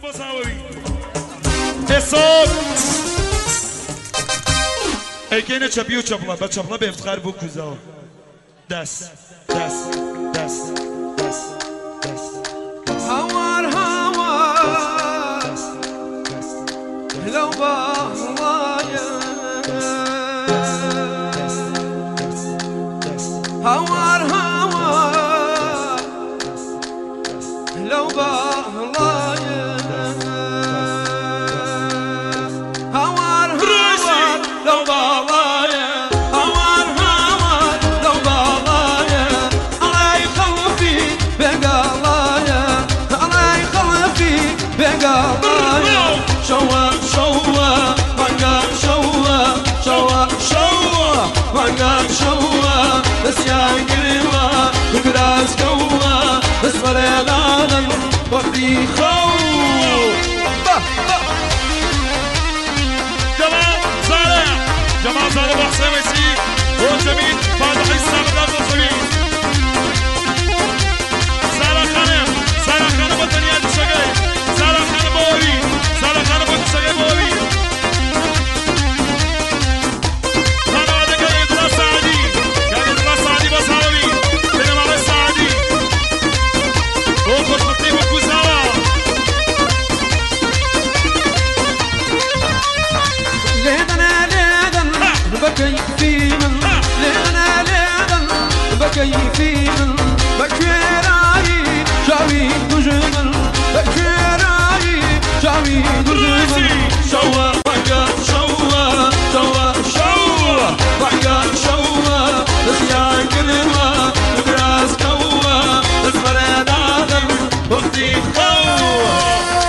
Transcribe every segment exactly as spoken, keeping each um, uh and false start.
بساوي الصوت ای که اینه چپیو چپلا با چپلا به افتخار بو کوزاو دست دست دست دست دست هوار هوار لو بالايا هوار هوار لو بالايا هوار هوار لو بالايا هوار هوار لو بالايا الله يخلفي بقالايا الله يخلفي بقالايا شوا شوا بقى شوا شوا شوا بقى شوا بس يا قلبا بكراس كوا بس فريضان وقتي خو جمال صالح جمال صالح وحسين ويسير وجميل فاتح السلام دار الصغير صالح خانم صالح خانم وطنيا الشقي صالح خانم بوي صالح خانم وطنيا بوي خانم هذا قال يدرا سعدي قال يدرا سعدي بصاوي بينما على سعدي وخش مطيب وكوزاوا ليدنا ليدن بكي فيمن ليدنا ليدن بكي فيمن بكيراي شاوي دجمن بكيراي شاوي دجمن شوا بقى شوا شوا شوا بقى شوا بس يا قلبا بكراس كوا بس فريدان وقتي خوا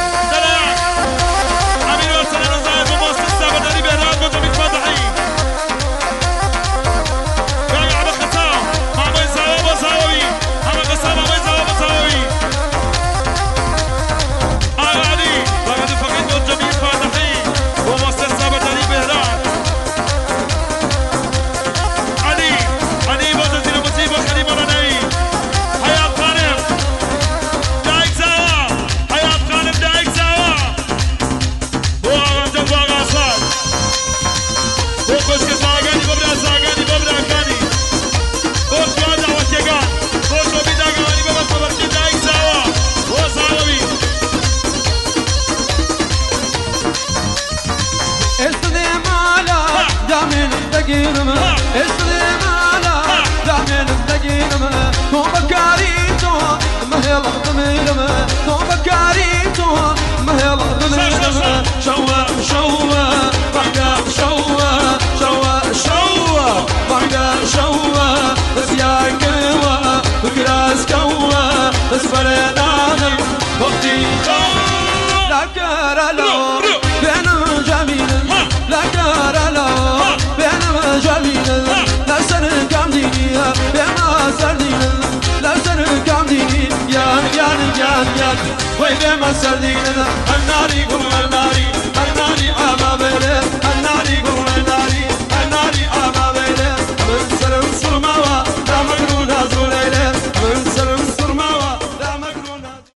اسلم على دامن الدقيقة تو بكاريتو ما هي الضميرة تو بكاريتو ما هي الضميرة شوا شوا بقى شوا شوا شوا بقى شوا بس يا قوة بكراس كوا بس فريدان وقتي لا كارلو بين جميل لا كارلو جميل لا سر كامديني بما سردين لا سر كامديني يا يا يا يا وين ما سردين